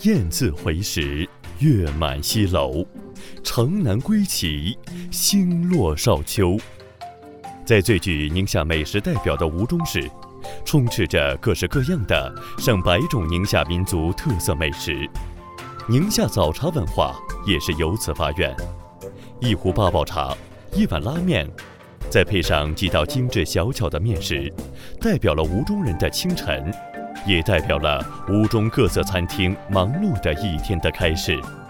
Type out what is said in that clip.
雁字回时，月满西楼。城南归期，星落少秋。在最具宁夏美食代表的吴中市，充斥着各式各样的上百种宁夏民族特色美食。宁夏早茶文化也是由此发源。一壶八宝茶，一碗拉面，再配上几道精致小巧的面食，代表了吴中人的清晨，也代表了吴中各色餐厅忙碌的一天的开始。